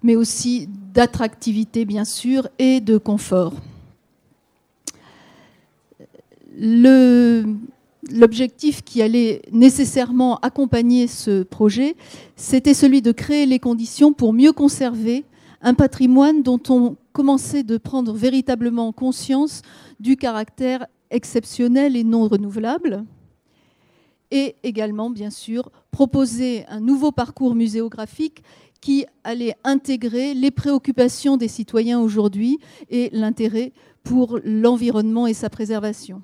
mais aussi d'attractivité, bien sûr, et de confort. L'objectif qui allait nécessairement accompagner ce projet, c'était celui de créer les conditions pour mieux conserver un patrimoine dont on commençait de prendre véritablement conscience du caractère exceptionnel et non renouvelable. Et également, bien sûr, proposer un nouveau parcours muséographique qui allait intégrer les préoccupations des citoyens aujourd'hui et l'intérêt pour l'environnement et sa préservation.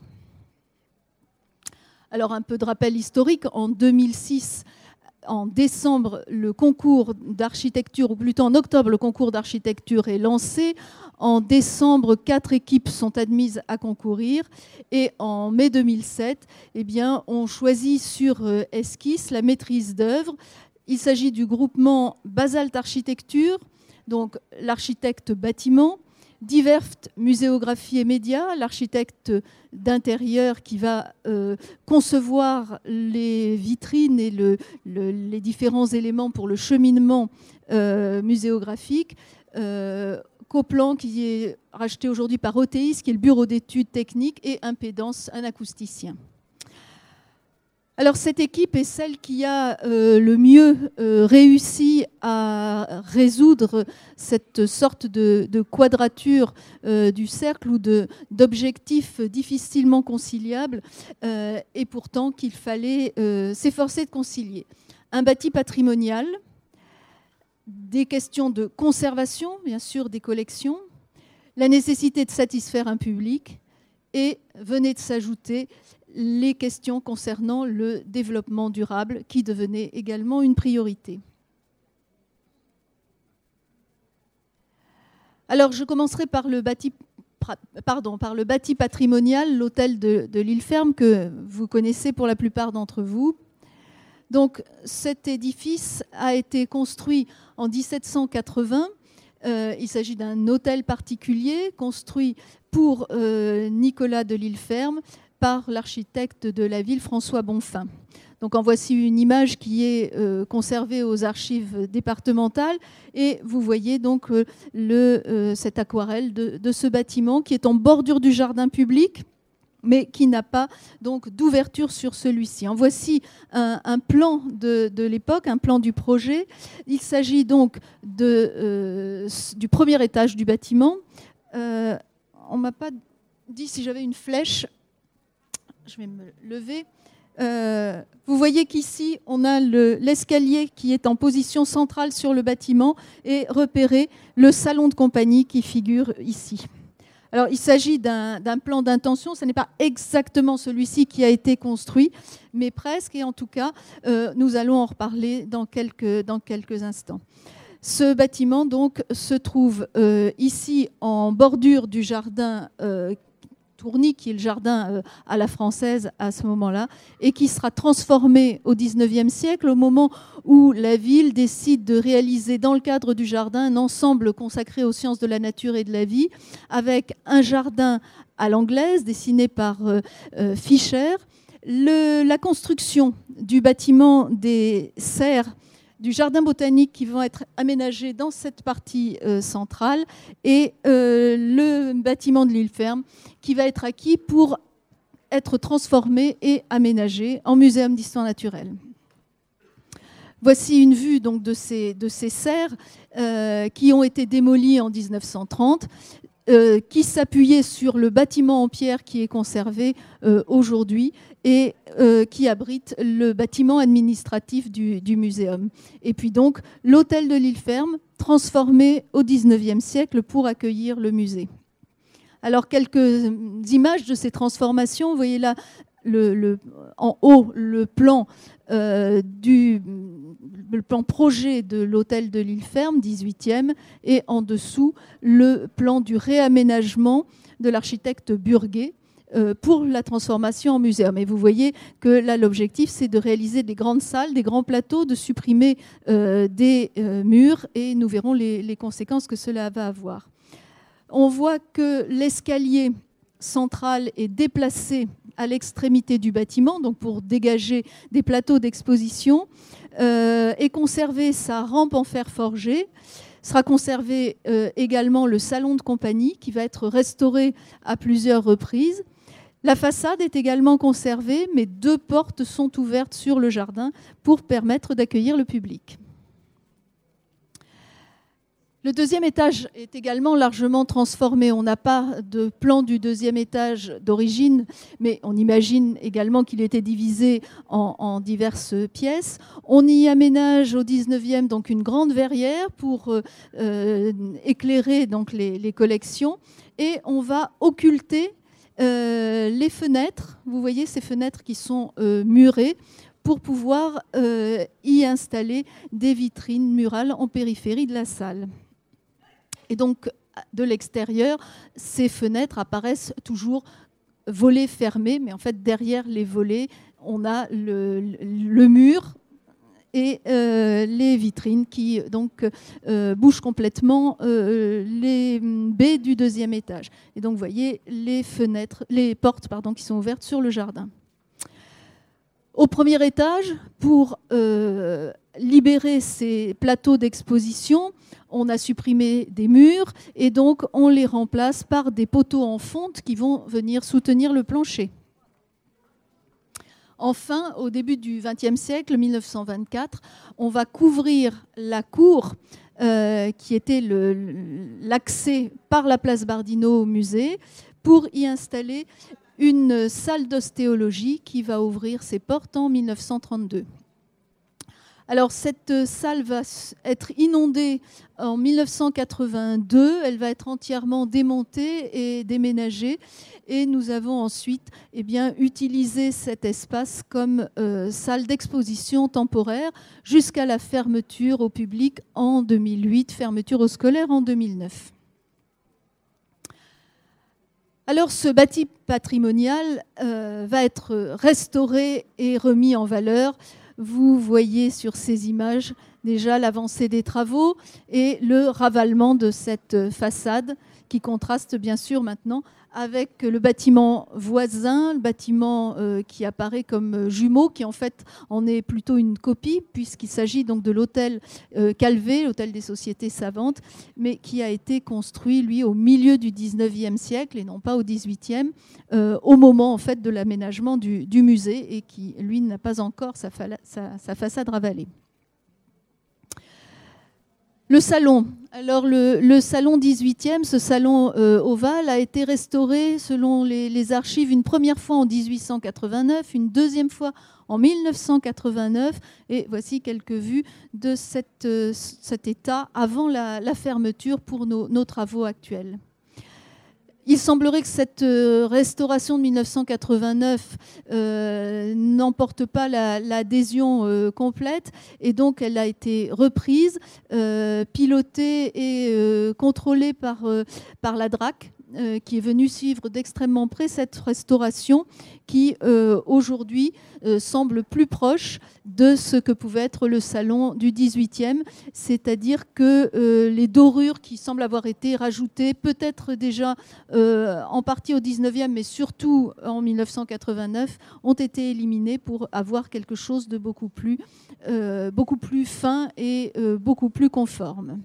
Alors, un peu de rappel historique. En 2006, en décembre, le concours d'architecture, ou plutôt en octobre, le concours d'architecture est lancé. En décembre, 4 équipes sont admises à concourir. Et en mai 2007, eh bien, on choisit sur esquisse la maîtrise d'œuvre. Il s'agit du groupement Basalt Architecture, donc l'architecte bâtiment, Divert Muséographie et Médias, l'architecte d'intérieur qui va concevoir les vitrines et les différents éléments pour le cheminement muséographique. Coplan, qui est racheté aujourd'hui par OTIS, qui est le bureau d'études techniques, et Impédance, un acousticien. Alors cette équipe est celle qui a le mieux réussi à résoudre cette sorte de quadrature du cercle ou d'objectifs difficilement conciliables et pourtant qu'il fallait s'efforcer de concilier. Un bâti patrimonial, des questions de conservation, bien sûr, des collections, la nécessité de satisfaire un public et venait de s'ajouter les questions concernant le développement durable qui devenait également une priorité. Alors, je commencerai par le bâti patrimonial, l'hôtel de l'Île Ferme, que vous connaissez pour la plupart d'entre vous. Donc, cet édifice a été construit en 1780. Il s'agit d'un hôtel particulier construit pour Nicolas de l'Île Ferme, par l'architecte de la ville, François Bonfin. Donc en voici une image qui est conservée aux archives départementales. Et vous voyez donc cette aquarelle de ce bâtiment qui est en bordure du jardin public, mais qui n'a pas donc d'ouverture sur celui-ci. En voici un plan de l'époque, un plan du projet. Il s'agit donc du premier étage du bâtiment. On ne m'a pas dit si j'avais une flèche. Je vais me lever. Vous voyez qu'ici, on a l'escalier qui est en position centrale sur le bâtiment et repéré le salon de compagnie qui figure ici. Alors, il s'agit d'un plan d'intention. Ce n'est pas exactement celui-ci qui a été construit, mais presque. Et en tout cas, nous allons en reparler dans quelques instants. Ce bâtiment, donc, se trouve ici en bordure du jardin Tourny, qui est le jardin à la française à ce moment-là, et qui sera transformé au XIXe siècle, au moment où la ville décide de réaliser dans le cadre du jardin un ensemble consacré aux sciences de la nature et de la vie, avec un jardin à l'anglaise dessiné par Fischer, la construction du bâtiment des serres du jardin botanique qui vont être aménagés dans cette partie centrale et le bâtiment de l'Île Ferme qui va être acquis pour être transformé et aménagé en muséum d'histoire naturelle. Voici une vue donc de ces serres qui ont été démolies en 1930, qui s'appuyaient sur le bâtiment en pierre qui est conservé aujourd'hui et qui abrite le bâtiment administratif du muséum. Et puis donc l'hôtel de l'Île Ferme, transformé au XIXe siècle pour accueillir le musée. Alors quelques images de ces transformations. Vous voyez là en haut le plan le plan projet de l'hôtel de l'Île Ferme, 18e, et en dessous le plan du réaménagement de l'architecte Burguet pour la transformation en muséum. Et vous voyez que là, l'objectif, c'est de réaliser des grandes salles, des grands plateaux, de supprimer des murs, et nous verrons les conséquences que cela va avoir. On voit que l'escalier centrale est déplacée à l'extrémité du bâtiment, donc pour dégager des plateaux d'exposition, et conserver sa rampe en fer forgé. Sera conservé également le salon de compagnie qui va être restauré à plusieurs reprises. La façade est également conservée, mais 2 portes sont ouvertes sur le jardin pour permettre d'accueillir le public. Le 2e étage est également largement transformé. On n'a pas de plan du 2e étage d'origine, mais on imagine également qu'il était divisé en diverses pièces. On y aménage au 19e donc une grande verrière pour éclairer donc les collections. Et on va occulter les fenêtres. Vous voyez ces fenêtres qui sont murées pour pouvoir y installer des vitrines murales en périphérie de la salle. Et donc, de l'extérieur, ces fenêtres apparaissent toujours volets fermés, mais en fait, derrière les volets, on a le mur et les vitrines qui donc bougent complètement les baies du 2e étage. Et donc, vous voyez les portes qui sont ouvertes sur le jardin. Au 1er étage, pour libérer ces plateaux d'exposition, on a supprimé des murs et donc on les remplace par des poteaux en fonte qui vont venir soutenir le plancher. Enfin, au début du XXe siècle, 1924, on va couvrir la cour qui était l'accès par la place Bardino au musée pour y installer une salle d'ostéologie qui va ouvrir ses portes en 1932. Alors, cette salle va être inondée en 1982. Elle va être entièrement démontée et déménagée. Et nous avons ensuite utilisé cet espace comme salle d'exposition temporaire jusqu'à la fermeture au public en 2008, fermeture aux scolaires en 2009. Alors, ce bâti patrimonial va être restauré et remis en valeur. Vous voyez sur ces images déjà l'avancée des travaux et le ravalement de cette façade qui contraste bien sûr maintenant avec le bâtiment voisin, le bâtiment qui apparaît comme jumeau, qui en fait en est plutôt une copie, puisqu'il s'agit donc de l'hôtel Calvé, l'hôtel des sociétés savantes, mais qui a été construit, lui, au milieu du 19e siècle et non pas au 18e, au moment en fait de l'aménagement du musée et qui, lui, n'a pas encore sa façade ravalée. Le salon. Alors le salon 18e, ce salon ovale, a été restauré selon les archives une première fois en 1889, une deuxième fois en 1989. Et voici quelques vues de cet état avant la fermeture pour nos travaux actuels. Il semblerait que cette restauration de 1989 n'emporte pas l'adhésion complète et donc elle a été reprise, pilotée et contrôlée par la DRAC, qui est venue suivre d'extrêmement près cette restauration qui aujourd'hui semble plus proche de ce que pouvait être le salon du 18e, c'est-à-dire que les dorures qui semblent avoir été rajoutées peut-être déjà en partie au 19e mais surtout en 1989 ont été éliminées pour avoir quelque chose de beaucoup plus fin et beaucoup plus conforme.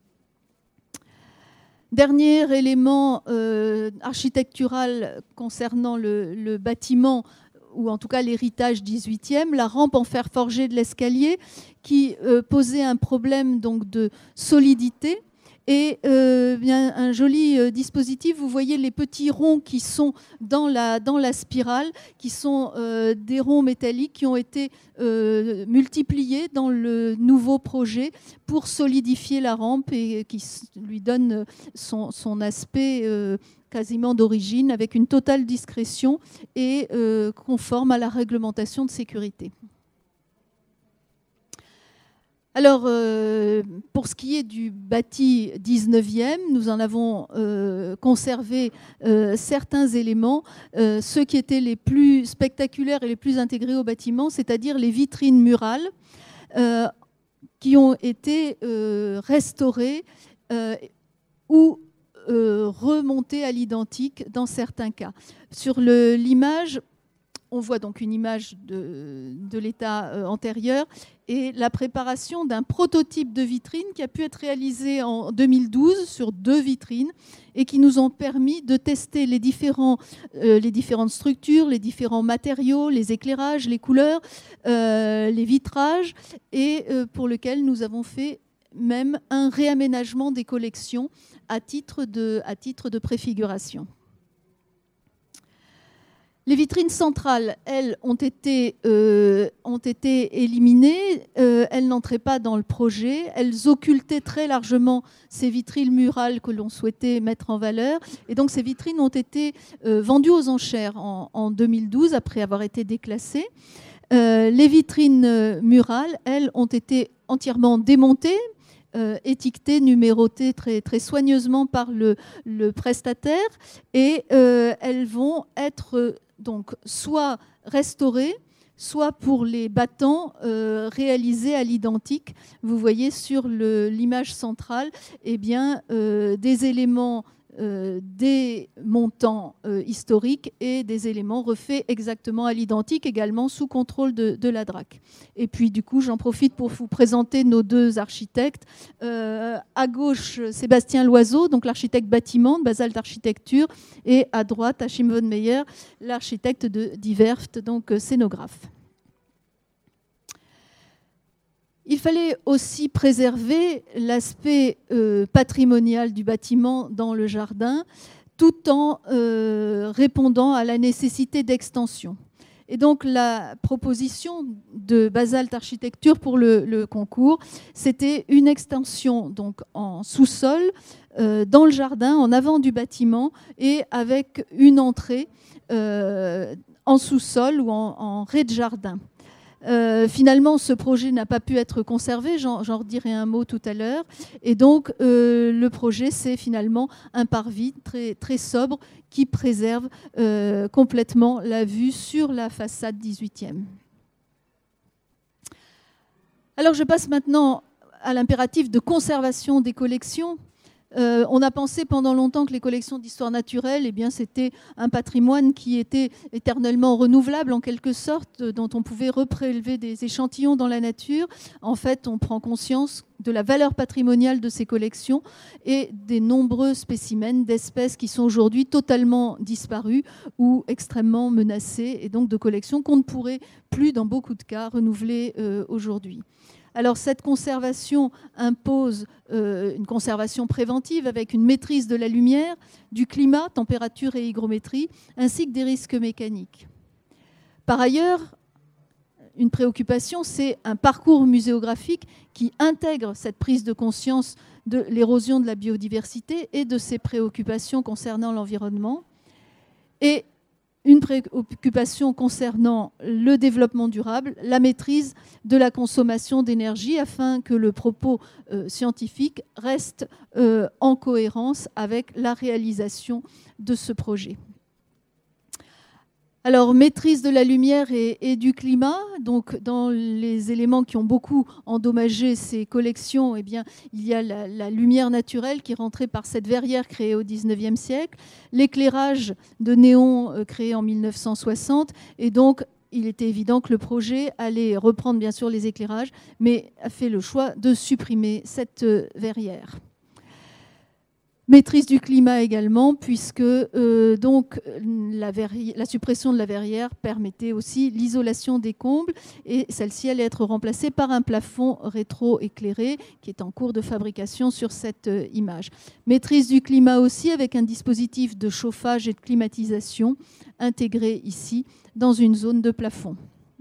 Dernier élément architectural concernant le bâtiment, ou en tout cas l'héritage 18e, la rampe en fer forgé de l'escalier qui posait un problème donc de solidité. Et bien, un joli dispositif, vous voyez les petits ronds qui sont dans la spirale, qui sont des ronds métalliques qui ont été multipliés dans le nouveau projet pour solidifier la rampe et qui lui donne son aspect quasiment d'origine avec une totale discrétion et conforme à la réglementation de sécurité. Alors, pour ce qui est du bâti 19e, nous en avons conservé certains éléments, ceux qui étaient les plus spectaculaires et les plus intégrés au bâtiment, c'est-à-dire les vitrines murales qui ont été restaurées ou remonter à l'identique dans certains cas. Sur l'image, on voit donc une image de l'état antérieur et la préparation d'un prototype de vitrine qui a pu être réalisé en 2012 sur 2 vitrines et qui nous ont permis de tester les différentes structures, les différents matériaux, les éclairages, les couleurs, les vitrages et pour lequel nous avons fait même un réaménagement des collections à titre de préfiguration. Les vitrines centrales, elles, ont été éliminées. Elles n'entraient pas dans le projet. Elles occultaient très largement ces vitrines murales que l'on souhaitait mettre en valeur. Et donc, ces vitrines ont été vendues aux enchères en 2012, après avoir été déclassées. Les vitrines murales, elles, ont été entièrement démontées, étiquetées, numérotées très, très soigneusement par le prestataire. Et elles vont être donc soit restaurés, soit pour les battants réalisés à l'identique. Vous voyez sur l'image centrale des éléments des montants historiques et des éléments refaits exactement à l'identique, également sous contrôle de la DRAC. Et puis du coup, j'en profite pour vous présenter nos 2 architectes. À gauche, Sébastien Loiseau, donc l'architecte bâtiment de Basalt Architecture, et à droite, Achim von Meyer, l'architecte de Die Werft, donc scénographe. Il fallait aussi préserver l'aspect patrimonial du bâtiment dans le jardin, tout en répondant à la nécessité d'extension. Et donc la proposition de Basalt Architecture pour le concours, c'était une extension donc en sous-sol, dans le jardin, en avant du bâtiment, et avec une entrée en sous-sol ou en rez-de-jardin. Finalement, ce projet n'a pas pu être conservé, j'en redirai un mot tout à l'heure. Et donc, le projet, c'est finalement un parvis très, très sobre qui préserve complètement la vue sur la façade 18e. Alors, je passe maintenant à l'impératif de conservation des collections. On a pensé pendant longtemps que les collections d'histoire naturelle, c'était un patrimoine qui était éternellement renouvelable en quelque sorte, dont on pouvait reprélever des échantillons dans la nature. En fait, on prend conscience de la valeur patrimoniale de ces collections et des nombreux spécimens d'espèces qui sont aujourd'hui totalement disparues ou extrêmement menacées, et donc de collections qu'on ne pourrait plus, dans beaucoup de cas, renouveler aujourd'hui. Alors cette conservation impose une conservation préventive avec une maîtrise de la lumière, du climat, température et hygrométrie, ainsi que des risques mécaniques. Par ailleurs, une préoccupation, c'est un parcours muséographique qui intègre cette prise de conscience de l'érosion de la biodiversité et de ses préoccupations concernant l'environnement. Et une préoccupation concernant le développement durable, la maîtrise de la consommation d'énergie afin que le propos scientifique reste en cohérence avec la réalisation de ce projet. Alors, maîtrise de la lumière et du climat. Donc, dans les éléments qui ont beaucoup endommagé ces collections, il y a la lumière naturelle qui est rentrée par cette verrière créée au XIXe siècle, l'éclairage de néon créé en 1960. Et donc, il était évident que le projet allait reprendre, bien sûr, les éclairages, mais a fait le choix de supprimer cette verrière. Maîtrise du climat également, puisque la suppression de la verrière permettait aussi l'isolation des combles, et celle-ci allait être remplacée par un plafond rétro-éclairé qui est en cours de fabrication sur cette image. Maîtrise du climat aussi avec un dispositif de chauffage et de climatisation intégré ici dans une zone de plafond.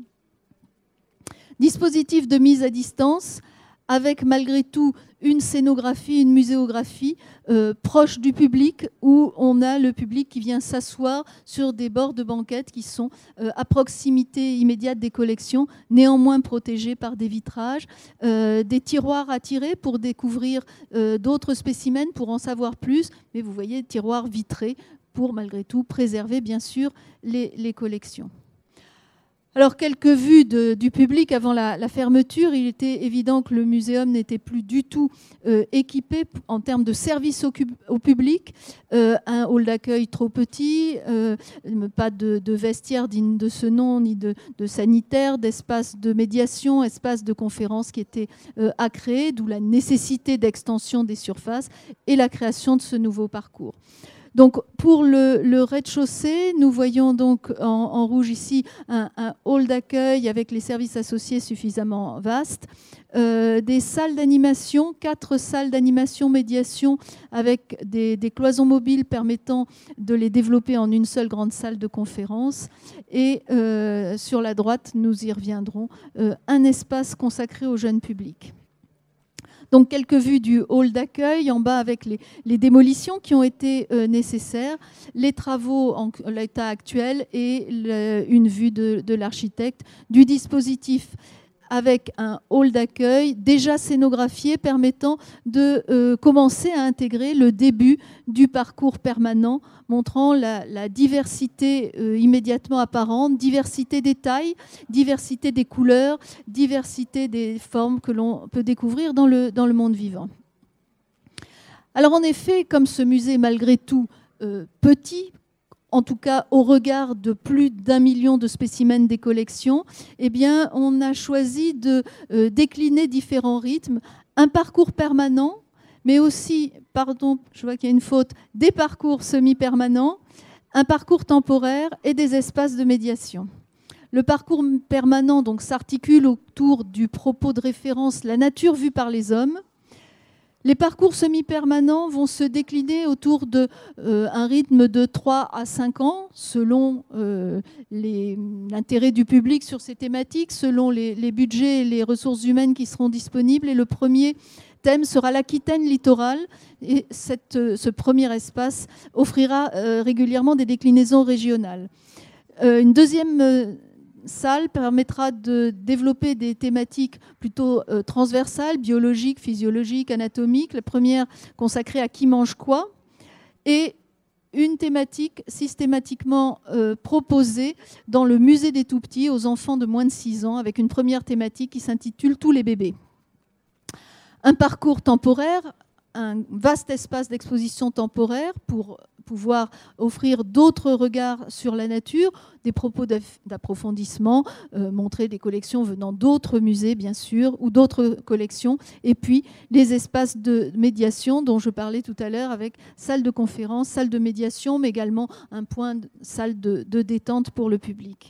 Dispositif de mise à distance avec malgré tout une scénographie, une muséographie proche du public, où on a le public qui vient s'asseoir sur des bords de banquettes qui sont à proximité immédiate des collections, néanmoins protégés par des vitrages, des tiroirs à tirer pour découvrir d'autres spécimens, pour en savoir plus, mais vous voyez, tiroirs vitrés pour malgré tout préserver bien sûr les collections. Alors, quelques vues du public avant la fermeture. Il était évident que le muséum n'était plus du tout équipé en termes de service au public. Un hall d'accueil trop petit, pas de vestiaire digne de ce nom, ni de sanitaire, d'espace de médiation, espace de conférence qui était à créer, d'où la nécessité d'extension des surfaces et la création de ce nouveau parcours. Donc, pour le rez-de-chaussée, nous voyons donc en rouge ici un hall d'accueil avec les services associés suffisamment vastes, des salles d'animation, 4 salles d'animation médiation avec des cloisons mobiles permettant de les développer en une seule grande salle de conférence. Et sur la droite, nous y reviendrons, un espace consacré au jeune public. Donc, quelques vues du hall d'accueil en bas avec les démolitions qui ont été nécessaires, les travaux en l'état actuel et une vue de l'architecte, du dispositif avec un hall d'accueil déjà scénographié permettant de commencer à intégrer le début du parcours permanent, montrant la diversité immédiatement apparente, diversité des tailles, diversité des couleurs, diversité des formes que l'on peut découvrir dans le monde vivant. Alors en effet, comme ce musée est malgré tout petit, en tout cas au regard de plus d'1 million de spécimens des collections, eh bien, on a choisi de décliner différents rythmes, un parcours permanent, mais aussi, pardon, je vois qu'il y a une faute, des parcours semi-permanents, un parcours temporaire et des espaces de médiation. Le parcours permanent donc, s'articule autour du propos de référence « La nature vue par les hommes ». Les parcours semi-permanents vont se décliner autour d'un rythme de 3 à 5 ans, selon l'intérêt du public sur ces thématiques, selon les budgets et les ressources humaines qui seront disponibles. Et le premier thème sera l'Aquitaine littorale. Et ce premier espace offrira régulièrement des déclinaisons régionales. Une deuxième salle permettra de développer des thématiques plutôt transversales, biologiques, physiologiques, anatomiques. La première consacrée à qui mange quoi, et une thématique systématiquement proposée dans le musée des tout-petits aux enfants de moins de 6 ans, avec une première thématique qui s'intitule « Tous les bébés ». Un parcours temporaire, un vaste espace d'exposition temporaire pour pouvoir offrir d'autres regards sur la nature, des propos d'approfondissement, montrer des collections venant d'autres musées, bien sûr, ou d'autres collections, et puis les espaces de médiation dont je parlais tout à l'heure avec salle de conférence, salle de médiation, mais également un point de salle de détente pour le public.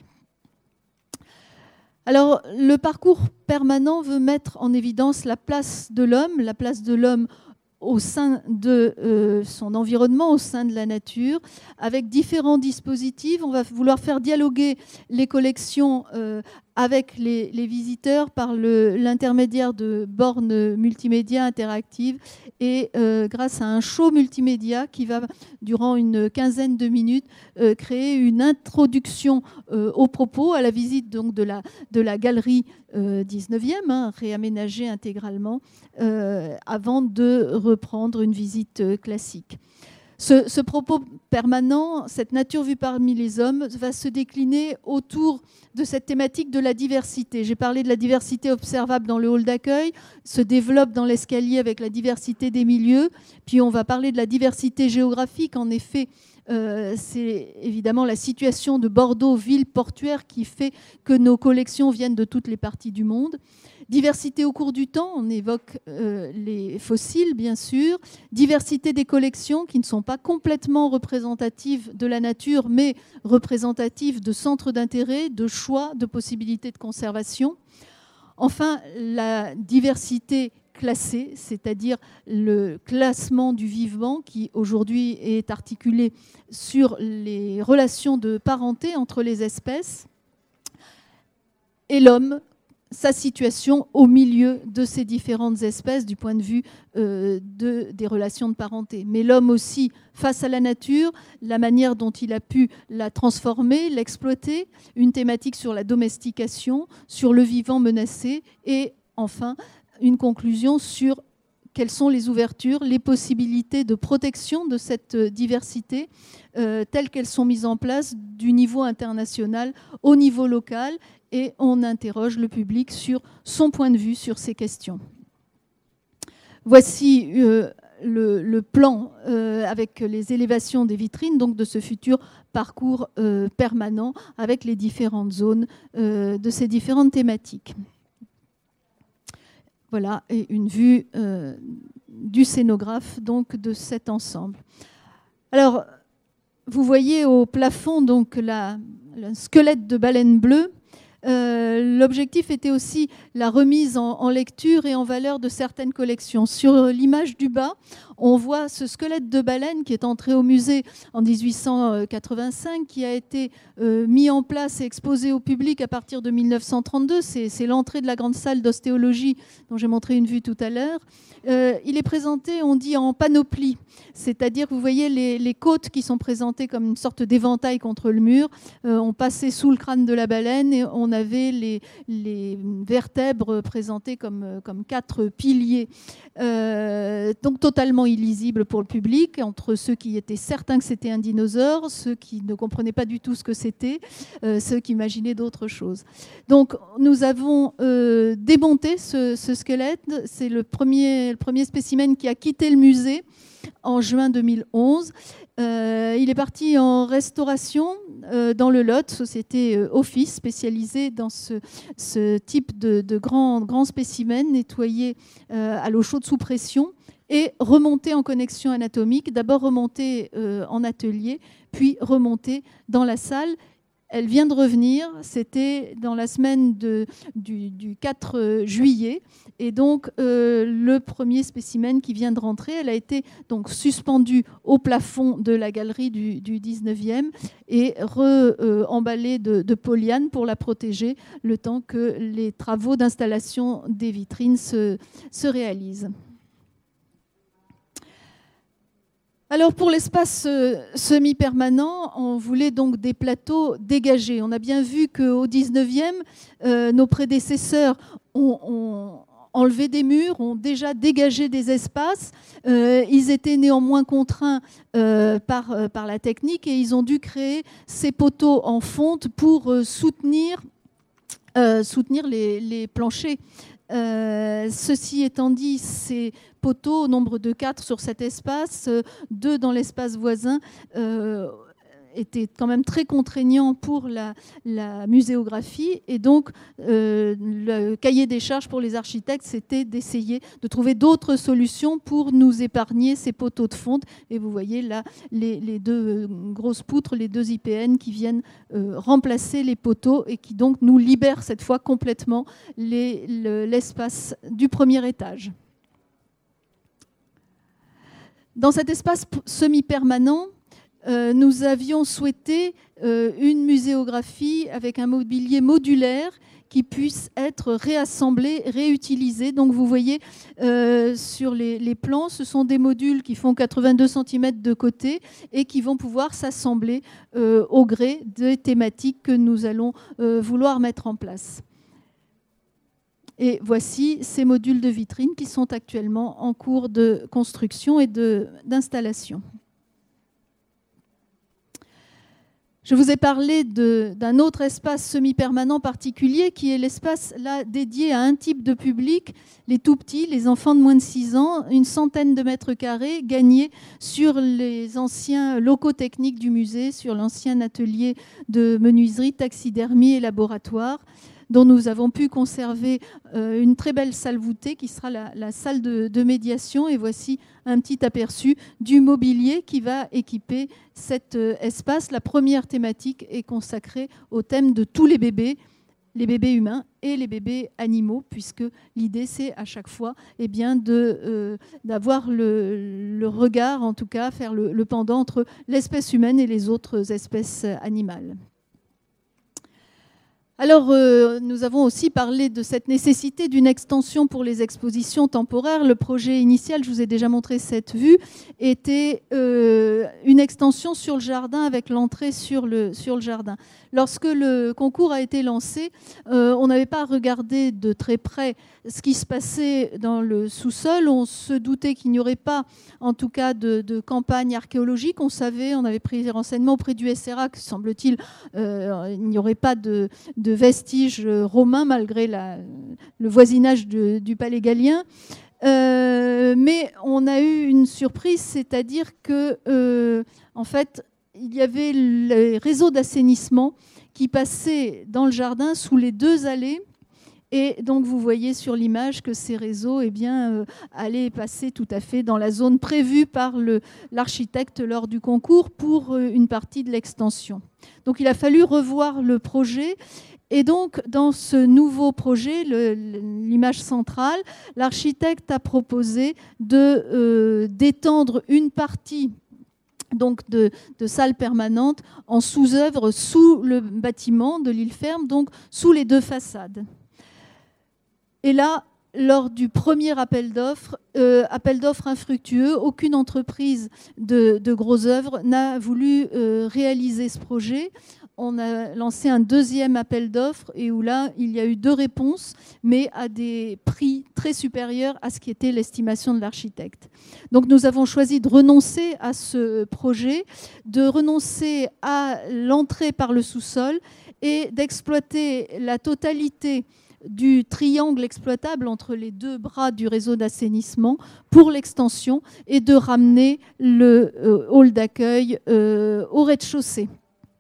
Alors, le parcours permanent veut mettre en évidence la place de l'homme au sein de son environnement, au sein de la nature, avec différents dispositifs. On va vouloir faire dialoguer les collections avec les visiteurs par l'intermédiaire de bornes multimédia interactives et grâce à un show multimédia qui va, durant une quinzaine de minutes, créer une introduction aux propos, à la visite donc, de la galerie 19e, réaménagée intégralement, avant de reprendre une visite classique. Ce propos permanent, cette nature vue parmi les hommes, va se décliner autour de cette thématique de la diversité. J'ai parlé de la diversité observable dans le hall d'accueil, se développe dans l'escalier avec la diversité des milieux, puis on va parler de la diversité géographique. En effet, c'est évidemment la situation de Bordeaux, ville portuaire, qui fait que nos collections viennent de toutes les parties du monde. Diversité au cours du temps, on évoque les fossiles, bien sûr. Diversité des collections qui ne sont pas complètement représentatives de la nature, mais représentatives de centres d'intérêt, de choix, de possibilités de conservation. Enfin, la diversité classée, c'est-à-dire le classement du vivant qui aujourd'hui est articulé sur les relations de parenté entre les espèces et l'homme, sa situation au milieu de ces différentes espèces du point de vue des relations de parenté. Mais l'homme aussi, face à la nature, la manière dont il a pu la transformer, l'exploiter, une thématique sur la domestication, sur le vivant menacé et enfin une conclusion sur quelles sont les ouvertures, les possibilités de protection de cette diversité telles qu'elles sont mises en place du niveau international au niveau local, et on interroge le public sur son point de vue sur ces questions. Voici le plan avec les élévations des vitrines, donc de ce futur parcours permanent avec les différentes zones de ces différentes thématiques. Voilà, et une vue du scénographe donc de cet ensemble. Alors, vous voyez au plafond donc le squelette de baleine bleue. L'objectif était aussi la remise en lecture et en valeur de certaines collections. Sur l'image du bas, on voit ce squelette de baleine qui est entré au musée en 1885, qui a été mis en place et exposé au public à partir de 1932. C'est l'entrée de la grande salle d'ostéologie dont j'ai montré une vue tout à l'heure. Il est présenté, on dit, en panoplie, c'est-à-dire que vous voyez les côtes qui sont présentées comme une sorte d'éventail contre le mur. On passait sous le crâne de la baleine et on avait les vertèbres présentées comme 4 piliers. Donc totalement illisible pour le public, entre ceux qui étaient certains que c'était un dinosaure, ceux qui ne comprenaient pas du tout ce que c'était, ceux qui imaginaient d'autres choses. Donc nous avons démonté ce squelette. C'est le premier spécimen qui a quitté le musée en juin 2011. Il est parti en restauration dans le Lot, société Office spécialisée dans ce type de grands spécimens nettoyés à l'eau chaude sous pression et remontés en connexion anatomique, d'abord remontés en atelier, puis remontés dans la salle. Elle vient de revenir, c'était dans la semaine du 4 juillet. Et donc, le premier spécimen qui vient de rentrer, elle a été donc suspendue au plafond de la galerie du 19e et emballée de polyane pour la protéger le temps que les travaux d'installation des vitrines se réalisent. Alors pour l'espace semi-permanent, on voulait donc des plateaux dégagés. On a bien vu qu'au 19e, nos prédécesseurs ont enlevé des murs, ont déjà dégagé des espaces. Ils étaient néanmoins contraints par la technique et ils ont dû créer ces poteaux en fonte pour soutenir les planchers. Ceci étant dit, ces poteaux, au nombre de 4 sur cet espace, 2 dans l'espace voisin, étaient quand même très contraignants pour la muséographie. Et donc, le cahier des charges pour les architectes, c'était d'essayer de trouver d'autres solutions pour nous épargner ces poteaux de fonte. Et vous voyez là les 2 grosses poutres, les 2 IPN qui viennent remplacer les poteaux et qui donc nous libèrent cette fois complètement l'espace du premier étage. Dans cet espace semi-permanent, nous avions souhaité une muséographie avec un mobilier modulaire qui puisse être réassemblé, réutilisé. Donc vous voyez sur les plans, ce sont des modules qui font 82 cm de côté et qui vont pouvoir s'assembler au gré des thématiques que nous allons vouloir mettre en place. Et voici ces modules de vitrine qui sont actuellement en cours de construction et d'installation. Je vous ai parlé d'un autre espace semi-permanent particulier qui est l'espace là dédié à un type de public, les tout petits, les enfants de moins de 6 ans, une centaine de mètres carrés gagnés sur les anciens locaux techniques du musée, sur l'ancien atelier de menuiserie, taxidermie et laboratoire, dont nous avons pu conserver une très belle salle voûtée qui sera la salle de médiation. Et voici un petit aperçu du mobilier qui va équiper cet espace. La première thématique est consacrée au thème de tous les bébés humains et les bébés animaux, puisque l'idée c'est à chaque fois d'avoir le regard, en tout cas faire le pendant entre l'espèce humaine et les autres espèces animales. Alors, nous avons aussi parlé de cette nécessité d'une extension pour les expositions temporaires. Le projet initial, je vous ai déjà montré cette vue, était une extension sur le jardin avec l'entrée sur le jardin. Lorsque le concours a été lancé, on n'avait pas regardé de très près ce qui se passait dans le sous-sol. On se doutait qu'il n'y aurait pas, en tout cas, de campagne archéologique. On savait, on avait pris des renseignements auprès du SRA que, semble-t-il, il n'y aurait pas de vestiges romains malgré le voisinage du palais gallien. Mais on a eu une surprise, c'est-à-dire que, en fait, il y avait les réseaux d'assainissement qui passaient dans le jardin sous les 2 allées. Et donc, vous voyez sur l'image que ces réseaux allaient passer tout à fait dans la zone prévue par l'architecte lors du concours pour une partie de l'extension. Donc, il a fallu revoir le projet. Et donc, dans ce nouveau projet, l'image centrale, l'architecte a proposé d'étendre une partie donc de salles permanentes en sous-œuvre sous le bâtiment de l'île Ferme, donc sous les 2 façades. Et là, lors du premier appel d'offres infructueux, aucune entreprise de gros œuvres n'a voulu réaliser ce projet. On a lancé un 2e appel d'offres et où là, il y a eu 2 réponses, mais à des prix très supérieurs à ce qui était l'estimation de l'architecte. Donc nous avons choisi de renoncer à ce projet, de renoncer à l'entrée par le sous-sol et d'exploiter la totalité du triangle exploitable entre les 2 bras du réseau d'assainissement pour l'extension et de ramener le hall d'accueil au rez-de-chaussée.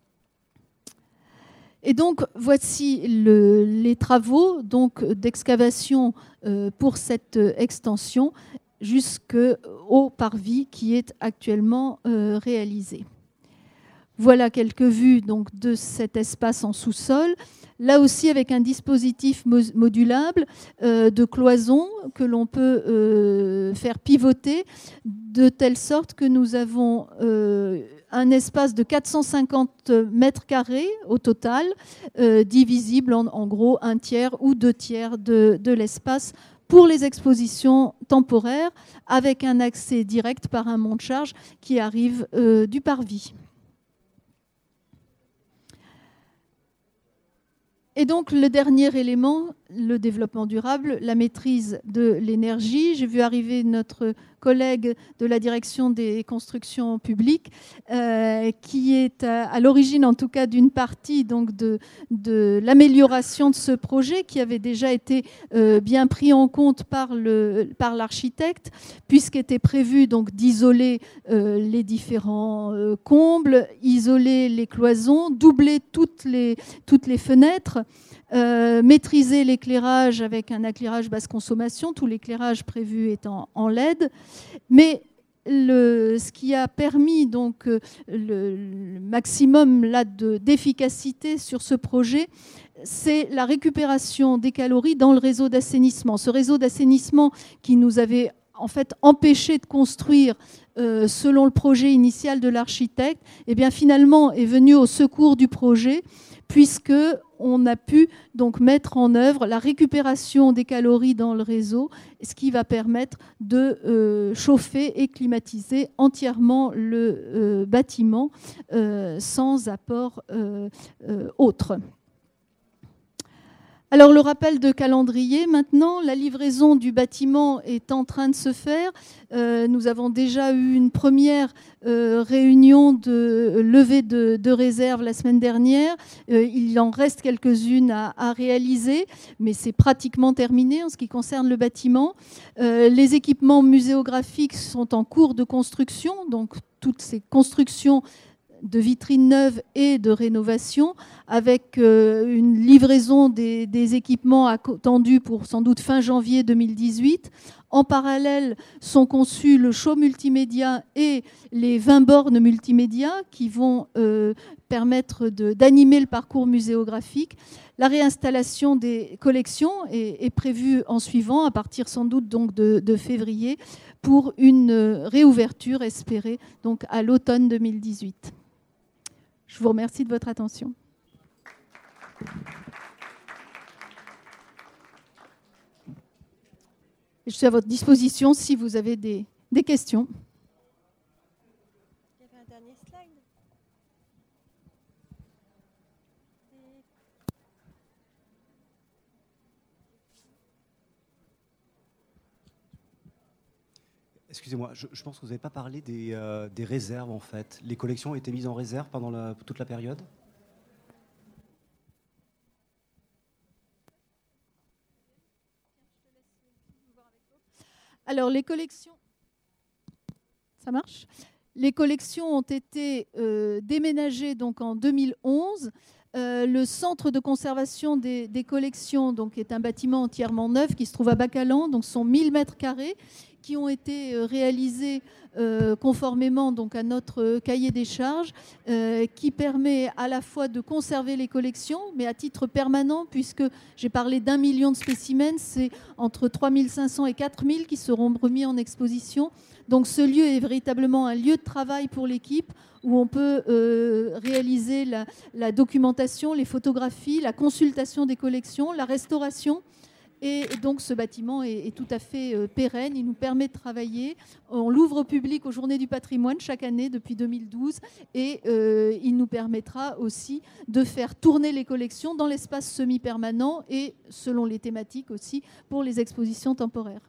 Et donc, voici les travaux d'excavation pour cette extension jusqu'au parvis qui est actuellement réalisé. Voilà quelques vues donc, de cet espace en sous-sol. Là aussi, avec un dispositif modulable de cloisons que l'on peut faire pivoter de telle sorte que nous avons un espace de 450 mètres carrés au total, divisible en gros 1/3 ou 2/3 de l'espace pour les expositions temporaires, avec un accès direct par un monte-charge qui arrive du parvis. Et donc, le dernier élément, le développement durable, la maîtrise de l'énergie. J'ai vu arriver notre collègue de la direction des constructions publiques, qui est à l'origine, en tout cas, d'une partie donc, de l'amélioration de ce projet, qui avait déjà été bien pris en compte par l'architecte, puisqu'était prévu donc, d'isoler les différents combles, isoler les cloisons, doubler toutes les fenêtres, maîtriser l'éclairage avec un éclairage basse consommation, tout l'éclairage prévu étant en LED. Mais ce qui a permis donc, le maximum là, d'efficacité sur ce projet, c'est la récupération des calories dans le réseau d'assainissement. Ce réseau d'assainissement qui nous avait en fait empêché de construire selon le projet initial de l'architecte, eh bien, finalement est venu au secours du projet, puisqu'on a pu donc mettre en œuvre la récupération des calories dans le réseau, ce qui va permettre de chauffer et climatiser entièrement le bâtiment sans apport autre. Alors, le rappel de calendrier, maintenant, la livraison du bâtiment est en train de se faire. Nous avons déjà eu une première réunion de levée de réserve la semaine dernière. Il en reste quelques-unes à réaliser, mais c'est pratiquement terminé en ce qui concerne le bâtiment. Les équipements muséographiques sont en cours de construction, donc toutes ces constructions de vitrines neuves et de rénovation, avec une livraison des équipements attendus pour sans doute fin janvier 2018. En parallèle sont conçus le show multimédia et les 20 bornes multimédia qui vont permettre d'animer le parcours muséographique. La réinstallation des collections est prévue en suivant, à partir sans doute donc de février, pour une réouverture espérée donc à l'automne 2018. Je vous remercie de votre attention. Je suis à votre disposition si vous avez des questions. Il y avait un dernier slide. Excusez-moi, je pense que vous n'avez pas parlé des réserves en fait. Les collections ont été mises en réserve pendant toute la période ? Alors, les collections... Ça marche ? Les collections ont été déménagées donc, en 2011. Le centre de conservation des collections donc, est un bâtiment entièrement neuf qui se trouve à Bacalan. Donc, ce sont 1000 mètres carrés qui ont été réalisés conformément donc, à notre cahier des charges, qui permet à la fois de conserver les collections, mais à titre permanent, puisque j'ai parlé d'1 million de spécimens, c'est entre 3500 et 4000 qui seront remis en exposition. Donc ce lieu est véritablement un lieu de travail pour l'équipe, où on peut réaliser la documentation, les photographies, la consultation des collections, la restauration. Et donc ce bâtiment est tout à fait pérenne, il nous permet de travailler. On l'ouvre au public aux Journées du patrimoine chaque année depuis 2012 et il nous permettra aussi de faire tourner les collections dans l'espace semi-permanent et selon les thématiques aussi pour les expositions temporaires.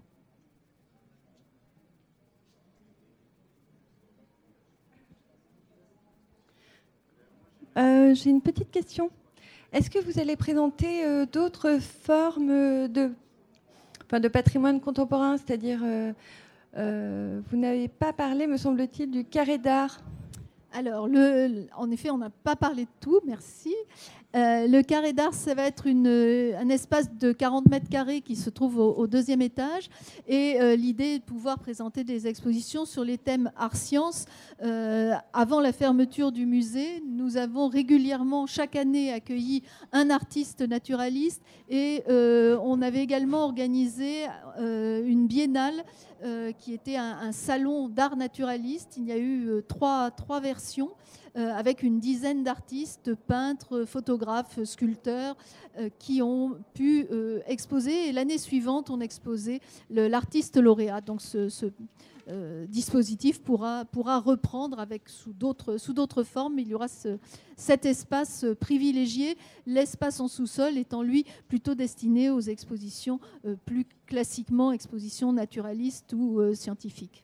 J'ai une petite question. Est-ce que vous allez présenter d'autres formes de patrimoine contemporain, c'est-à-dire vous n'avez pas parlé, me semble-t-il, du carré d'art? Alors, en effet, on n'a pas parlé de tout, merci. Le carré d'art, ça va être un espace de 40 mètres carrés qui se trouve au deuxième étage. Et l'idée est de pouvoir présenter des expositions sur les thèmes art-sciences. Avant la fermeture du musée, nous avons régulièrement, chaque année, accueilli un artiste naturaliste. Et on avait également organisé une biennale qui était un salon d'art naturaliste. Il y a eu trois versions avec une dizaine d'artistes, peintres, photographes, sculpteurs qui ont pu exposer. Et l'année suivante, on exposait l'artiste lauréat. Donc ce dispositif pourra reprendre sous d'autres formes. Il y aura cet espace privilégié, l'espace en sous-sol étant lui plutôt destiné aux expositions plus classiquement expositions naturalistes ou scientifiques.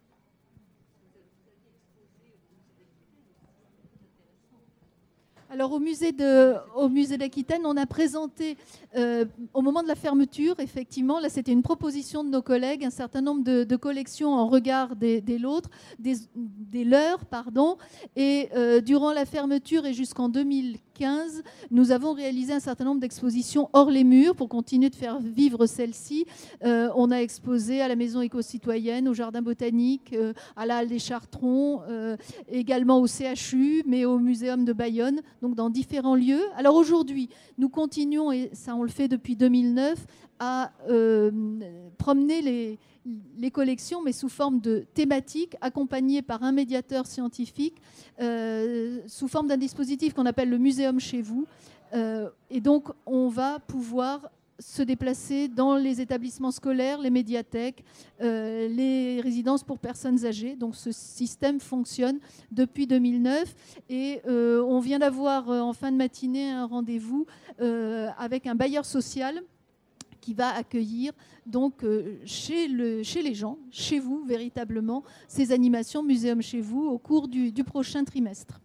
Alors au musée d'Aquitaine, on a présenté au moment de la fermeture, effectivement, là c'était une proposition de nos collègues, un certain nombre de collections en regard des leurs, et durant la fermeture et jusqu'en 2015, nous avons réalisé un certain nombre d'expositions hors les murs pour continuer de faire vivre celles-ci. On a exposé à la Maison éco-citoyenne, au Jardin botanique, à la Halle des Chartrons, également au CHU, mais au Muséum de Bayonne, donc dans différents lieux. Alors aujourd'hui, nous continuons, et ça on le fait depuis 2009, à promener les collections, mais sous forme de thématiques, accompagnées par un médiateur scientifique, sous forme d'un dispositif qu'on appelle le Muséum chez vous. Et donc, on va pouvoir se déplacer dans les établissements scolaires, les médiathèques, les résidences pour personnes âgées. Donc ce système fonctionne depuis 2009 et on vient d'avoir en fin de matinée un rendez-vous avec un bailleur social qui va accueillir donc chez les gens, chez vous véritablement, ces animations Muséum chez vous au cours du prochain trimestre.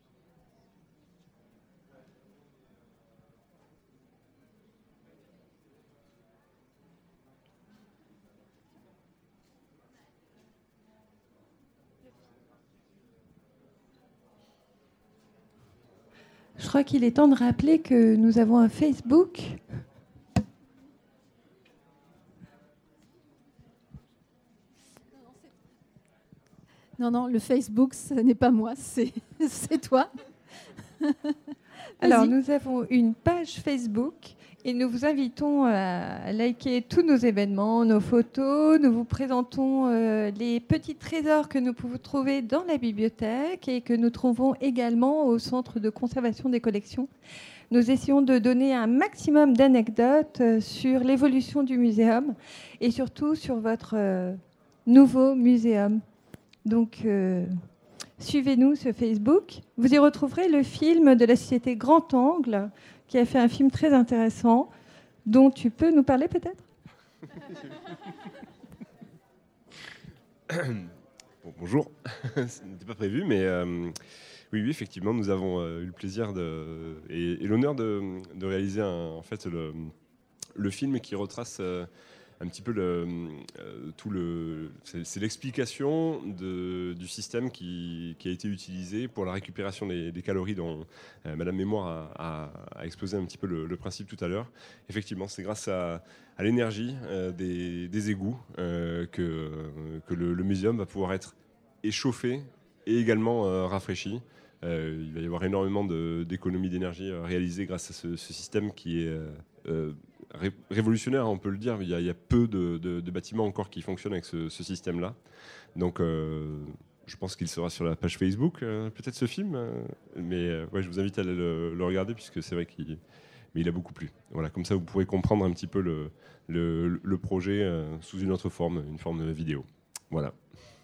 Je crois qu'il est temps de rappeler que nous avons un Facebook. Non, le Facebook, ce n'est pas moi, c'est toi. Alors, nous avons une page Facebook et nous vous invitons à liker tous nos événements, nos photos. Nous vous présentons les petits trésors que nous pouvons trouver dans la bibliothèque et que nous trouvons également au Centre de conservation des collections. nous essayons de donner un maximum d'anecdotes sur l'évolution du muséum et surtout sur votre nouveau muséum. Donc, suivez-nous sur Facebook. Vous y retrouverez le film de la société Grand Angle, qui a fait un film très intéressant, dont tu peux nous parler peut-être ? Bonjour, ce n'était pas prévu, mais oui, effectivement, nous avons eu le plaisir et l'honneur de réaliser en fait le film qui retrace un petit peu c'est l'explication du système qui a été utilisé pour la récupération des calories dont Madame Mémoire a exposé un petit peu le principe tout à l'heure. Effectivement, c'est grâce à l'énergie des égouts que le muséum va pouvoir être échauffé et également rafraîchi. Il va y avoir énormément d'économies d'énergie réalisées grâce à ce système qui est révolutionnaire, on peut le dire. Il y a peu de bâtiments encore qui fonctionnent avec ce système-là. Donc, je pense qu'il sera sur la page Facebook, peut-être ce film. Mais ouais, je vous invite à aller le regarder, puisque c'est vrai qu'il a beaucoup plu. Voilà, comme ça, vous pourrez comprendre un petit peu le projet sous une autre forme, une forme vidéo. Voilà.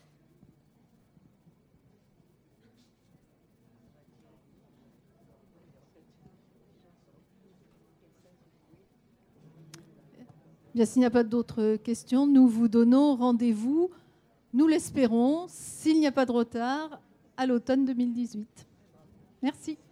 Bien, s'il n'y a pas d'autres questions, nous vous donnons rendez-vous, nous l'espérons, s'il n'y a pas de retard, à l'automne 2018. Merci.